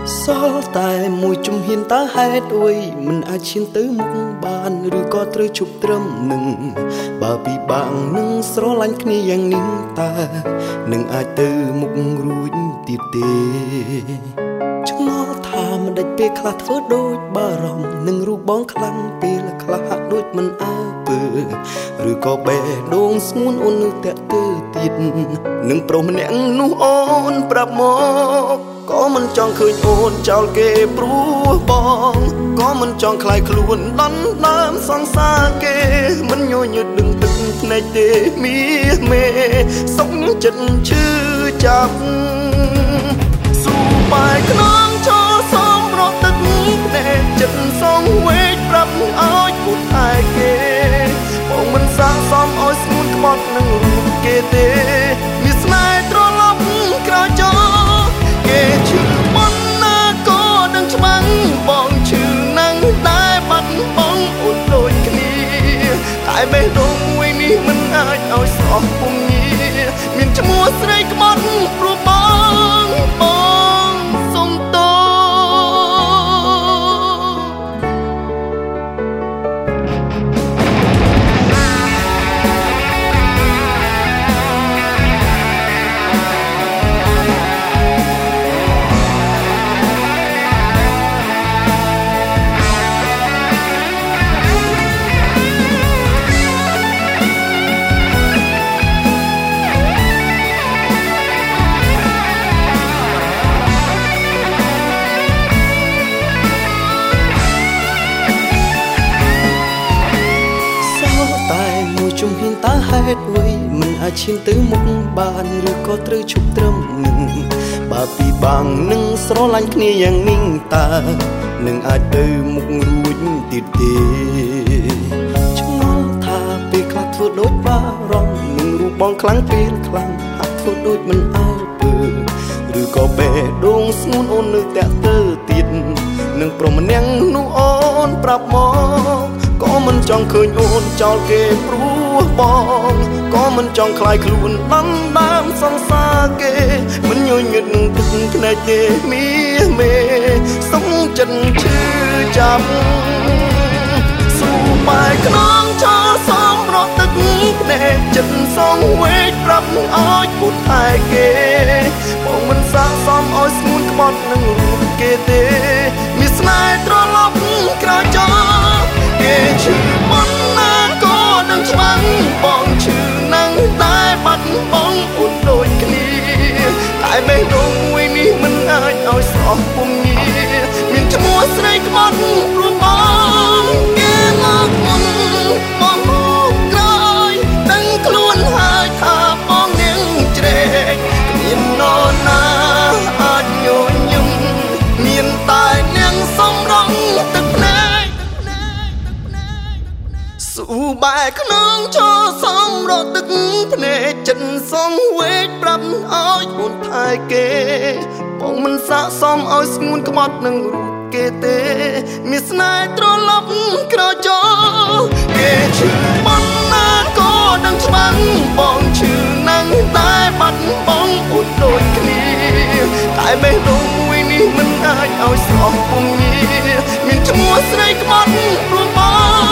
សល់តែមួយជំហានតើហេតុអុយមិនអាចឈានទៅមុខបានឬក៏ត្រូវជប់ត្រឹមនឹងបើពិបាកនឹងស្រឡាញ់គ្នាយ៉ាងនេះតើនឹងអាចទៅមុខរួចទៀតទេឆ្ងល់ថាមិនដេចពេលខ្លះធ្វើដូចបារម្ភនឹងរូបបងខ្លាំងពេលខ្លះហាក់ដូចមិនអើពើឬក៏បេះដូងស្ងួនអូននៅតែទៅទៀតនឹងប្រុសម្នាក់នោះអូនប្រាប់មកក៏មិនចង់ឃើញអូនចោលគេព្រោះបងក៏មិនចង់ខ្លាយខ្លួនដណ្ដើមសង្សារគេមិនញញឹតដឹងទឹកភ្នែកទេមីមេសុំចិត្តឈឺចាប់ស៊ូបាយខ្នងឈរសំរត់ទឹកភ្នែកចិត្តសងវេកប្រាប់ឲ្យពុតឯគេបងមិនសាកសមឲ្យស្ងួនក្បត់នឹងរូបគេទេមានស្នេហ៍ត្រឡប់ក្រោយចោគេឈឺមិនណាក៏ដឹងច្បាស់បងឈឺណាស់តែបាត់បងអូនដូចគ្នាតែបេះដូងមួយនេះមិនអាចឲ្យស្រស់ពុំងារមានឈ្មោះស្រីក្បត់ព្រោះបងសុំតោជំហានតើហេតុអុយមិនអាចឈានទៅមុខបានឬក៏ត្រូវឈប់ត្រឹមនឹងបើពិបាកនឹងស្រឡាញ់គ្នាយ៉ាងនេះតើនឹងអាចទៅមុខរួចទៀតទេឆ្ងល់ថាពេលខ្លះធ្វើដូចបារម្ភនឹងរូបបងខ្លាំងពេលខ្លាំងហាក់ធ្វើដូចមិនអើពើឬក៏បេះដូងស្ងួនអូននៅតែទៅទៀតនឹងប្រុសម្នាក់នោះអូនប្រាប់មកក៏មិនចង់ឃើញអូនចោលគេព្រោះបងក៏មិនចង់ខ្លាយខ្លួនដណ្ដើមសង្សារគេមិនញញឹតនឹងទឹកភ្នែកទេមីមេសុំចិត្តឈឺចាប់ស៊ូបាយខ្នងឈរសំរត់ទឹកភ្នែកចិត្តសងវេកប្រាប់ឲ្យពុតឯគេបងមិនសាកសមឲ្យស្ងួនក្បត់នឹងរូបគេទេមានស្នេហ៍ត្រឡប់ក្រោយចោលគេឈឺមិនណាក៏ដឹងច្បាស់បងឈឺណាស់តែបាត់បងអូនដូចគ្នាតែបេះដូងមួយនេះមិនអាចឲ្យស្រស់ពុំងារមានឈ្មោះស្រីក្បត់ព្រោះបងគេមកមុនបងមកក្រោយដឹងខ្លួនហើយថាបងនាងជ្រែកគ្មាននរណាអាចញញឹមមានតែនាងសំរងទឹកភ្នែកស៊ូបែកខ្នងឈរសំរត់ទឹកភ្នែកចិត្តសងវេកប្រាប់ឲ្យអូនថែគេបងមិនសាកសមឲ្យស្ងួនក្បត់នឹងរូបគេទេមានស្នេហ៍ត្រឡប់ក្រោយចោលគេឈឺមិនណាក៏ដឹងច្បាស់បងឈឺណាស់តែបាត់បងអូនដូចគ្នាតែបេះដូងមួយនេះមិនអាចឲ្យស្រស់ពុំងារមានឈ្មោះស្រីក្បត់ព្រោះបង